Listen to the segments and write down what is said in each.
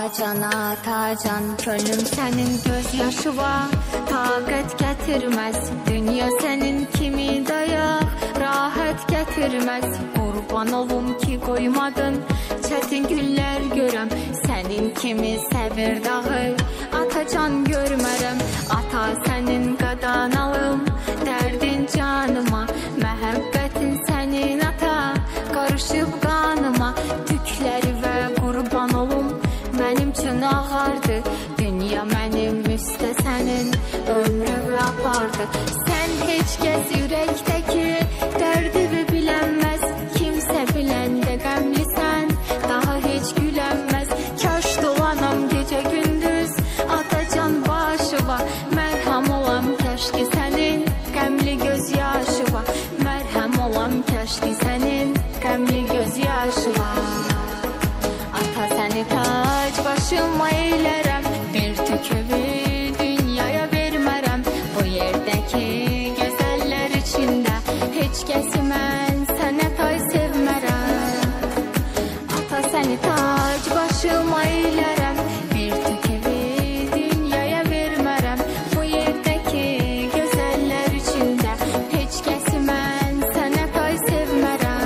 Atacan, atacan, könlüm senin gözyaşı var. Taqət gətirməz, dünya sənin kimi dayaq. Rahat gətirməz, qurban olum ki qoymadın. Çətin günlər görəm, sənin kimi səbir dağı. Atacan görmərəm, ata sənin qadanalım. Dərdin canıma, məhəbbətin sənin ata. Qarışıb qanıma, tükləri və qurban olum. Mənim üçün ağardı, dünya mənim üstə sənin ömrümü apardı. Sən heç kəs ürəkdəki dərdimi bilənməz. Kimsə biləndə qəmlisən, daha heç gülənməz. Kaş dolanam gecə gündüz, atacan başıva. Mərhəm olam kəşki sənin qəmli göz yaşıva. Mərhəm olam kəşki sənin qəmli göz yaşıva. Ata səni tac başıma eylərəm, bir tükümü dünyaya vermərəm. Bu yerdəki gözəllər içində heç kəsi mən sənə tay sevmərəm. Ata səni tac başıma eylərəm, bir tükümü dünyaya vermərəm. Bu yerdəki gözəllər içində heç kəsi mən sənə tay sevmərəm.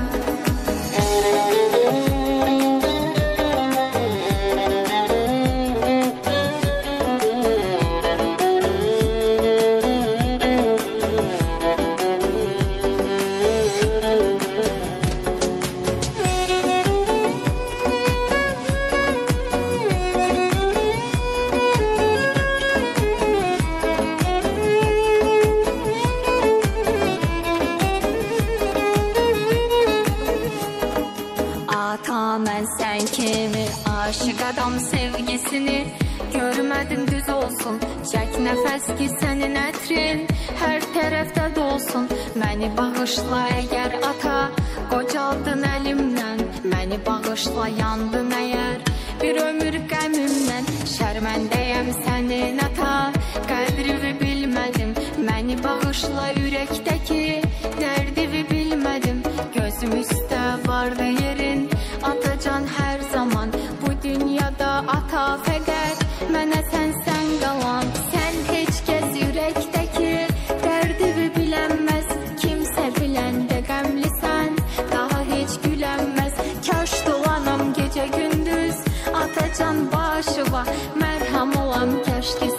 Ata, mən sən kimi aşıq adam sevgisini görmədim düz olsun. Çək nəfəs ki sənin ətrin hər tərəfdə dolsun. Məni bağışla əgər ata, qocaldın əlimdən. Məni bağışla yandın əgər bir ömür qəmimdən. Şərməndəyəm sənin ata, qədrimi bilmədim. Məni bağışla ürəkdəki dərdimi bilmədim. Gözüm üstə vardı yerin, atacan hər zaman. Bu dünyada ata fəqət mənə sən qalan. Sən heç kəs ürəkdəki dərdimi bilənməz. Kimsə biləndə qəmlisən, daha heç gülənməz. Kaş dolanam gecə gündüz, atacan başıva. Mərhəm olam kəşki